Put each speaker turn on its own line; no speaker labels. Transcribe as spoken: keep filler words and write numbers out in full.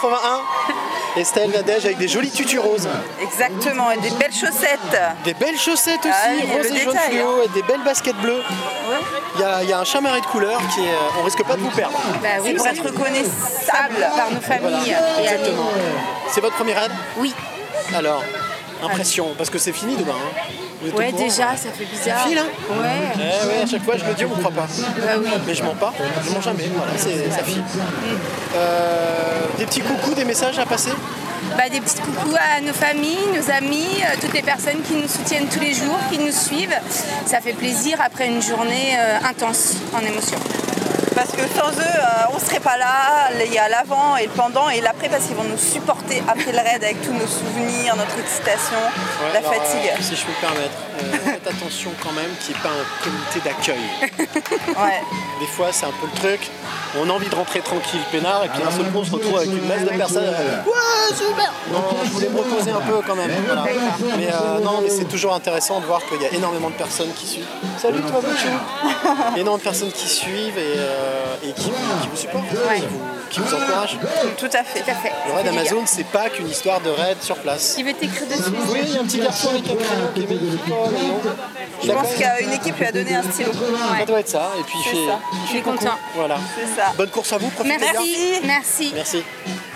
quatre-vingt-un. Estelle Nadège avec des jolis tutus roses.
Exactement, et des belles chaussettes.
Des belles chaussettes aussi,
Ah oui,
roses
le
et jaune
détail,
fluo,
hein.
et des belles baskets bleues. Il y, y a un chamarré de couleurs qui est. euh, On risque pas de vous perdre.
Bah oui,
C'est pour
oui.
être reconnaissable.
Par nos familles et amis.
Exactement. C'est votre premier raid?
Oui.
Alors, impression, parce que c'est fini demain. Hein. Vous êtes au
Ouais,
courant?
déjà, ça fait bizarre.
Ça file, hein?
Ouais.
Eh ouais, à chaque fois je le dis, on ne me croit pas.
Bah oui.
Mais je mens pas, je mens jamais, voilà, c'est, ça file. Euh, des petits coucous, des messages à passer?
Bah, des petits coucous à nos familles, nos amis, euh, toutes les personnes qui nous soutiennent tous les jours, qui nous suivent. Ça fait plaisir après une journée euh, intense en émotion.
Parce que sans eux, euh, on ne serait pas là. Il y a l'avant et le pendant et l'après parce qu'ils vont nous supporter après le raid avec tous nos souvenirs, notre excitation,
Ouais,
la
alors,
fatigue.
euh, si je peux me permettre, euh, faites attention quand même qu'il n'y ait pas un comité d'accueil.
Ouais.
Des fois c'est un peu le truc, on a envie de rentrer tranquille, peinard, et puis d'un seul coup on se retrouve avec une masse de personnes. euh, Ouais, super! Non, je voulais me reposer un peu quand même. Voilà. Mais euh, non, mais c'est toujours intéressant de voir qu'il y a énormément de personnes qui suivent. Salut toi, Bouchou! Énormément de personnes qui suivent et, euh, et qui, qui vous supportent, qui, vous, qui vous encouragent.
Tout à fait.
Tout à fait.
Le raid Amazon, c'est pas qu'une histoire de raid sur place.
Qui veut t'écrire dessus?
Oui, il y a un petit garçon avec un crayon qui est magnifique. Oh, Léon.
Je pense qu'une équipe lui a donné un stylo.
Ça doit être ça. Et puis il
C'est
fait,
ça.
il
Il
fait
est
coucou.
content.
Voilà.
C'est ça.
Bonne course à vous, profitez bien.
Merci. Merci.
Merci.